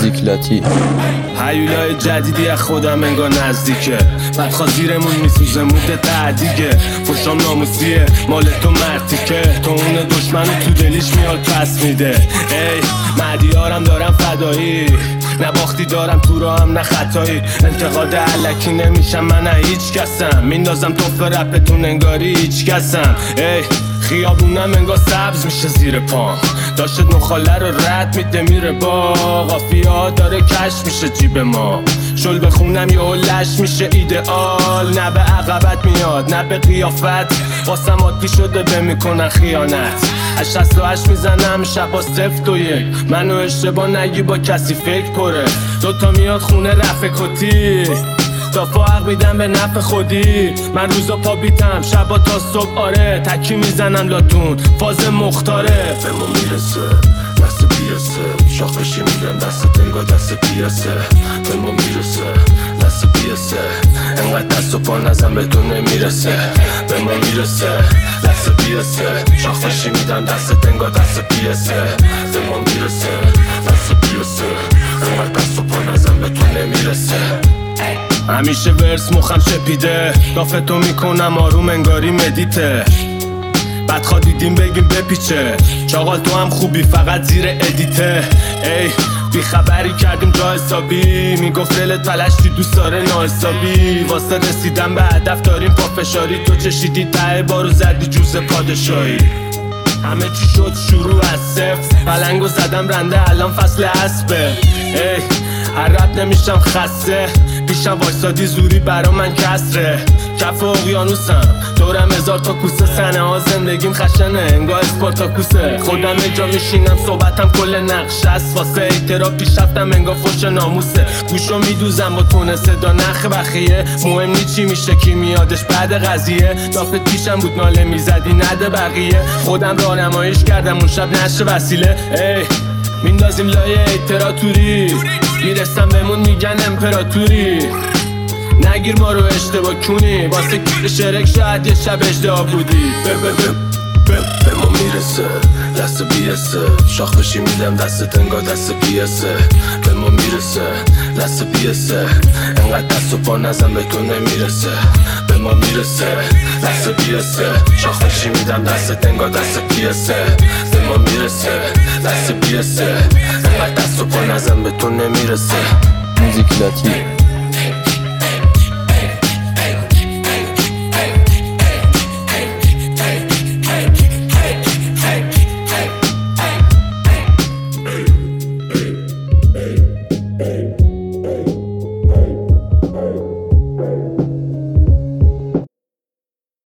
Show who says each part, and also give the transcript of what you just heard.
Speaker 1: موزیک لاتی.
Speaker 2: هیولای جدیدی از خودم انگار نزدیکه، بدخواه زیرمون میسوزه مود تعدیگه. فشام ناموسیه مال تو مرتیکه، تو اون دشمنو تو دلیش میاد پس میده. ای مدیارم دارم فدایی، نباختی دارم تو را هم نه خطایی. انتقاد علکی نمیشم من هیچ کسم، میندازم توف رپتون انگاری هیچ کسم. ای خیابونم انگار سبز میشه زیر پام، داشت نخاله رو رد میده میره با قافیه ها داره کش میشه جیب ما. شل بخونم یه لش میشه ایدئال، نه به عقبت میاد نه به قیافت. واسم عادی شده به میکنن خیانت، از 68 میزنم شبا 0-1. منو اشتباه نگی با کسی فکر پره، دوتا میاد خونه رفع کتی تا فاق میدم به نفع خودی. من روزا پا بیتم شبا تا صبح آره، تکی میزنم لاتون فاز مختاره. به ما میرسه دست بیسه، شاخشی میدم دست انگار دست پیسه. به ما میرسه دست بیسه، انقدر دست و پا نزن به تو نمیرسه. به ما میرسه دست بیسه، شاخشی میدم دست انگار دست پیسه. به ما میرسه دست بیسه، انقدر دست و پا نزن به تو نمیرسه. همیشه ورس مخم شپیده، دافتو میکنم آروم انگاری مدیته. بدخواه دیدیم بگیم بپیچه، چاقال تو هم خوبی فقط زیر ادیته. ای بی خبری کردیم جا حسابی، میگفت دلت پلشتی دوست داره ناحسابی. واسه رسیدن به هدف داریم پافشاری، تو چشیدی ته بارو زدی جوز پادشاهی. همه چی شد شروع از صفر، پلنگو زدم رنده الان فصل اسبه. ای هر رب نمیشم خسته، پیشم وایسادی زوری برا من کسره. کف اقیانوسم دورم 1000 تا کوسه، سنه ها زندگیم خشنه انگار اسپارتاکوسه. خودم یه جا میشینم صحبتم کل نقش است، واسه ایترا پیشرفتم انگار فوش ناموسه. گوشو میدوزم با تونه صدا نخ بخیه، مهم نی چی میشه کی میادش بعد قضیه. دافت پیشم بود ناله میزدی نده بقیه، خودم راهنماییش کردم اون شب نشه وسیله. ای میندازیم لایه ایتراتوری، میرسم بهمون میگن امپراتوری. نگیر ما رو اشتباه کنی، واسه کل شرک شاید یه شب اشتباه بودی. به ما میرسه دست بیسه، شاخ بشی میدم دست انگار دست پیسه. به ما میرسه دست بیسه، انقدر دست و پا نزن به تو نمیرسه. به ما میرسه دست بیسه، شاخ بشی میدم دست انگار دست پیسه. به ما میرسه دست بیسه، انقدر دست و پا نزن به تو نمیرسه.
Speaker 1: موزیک لاتی.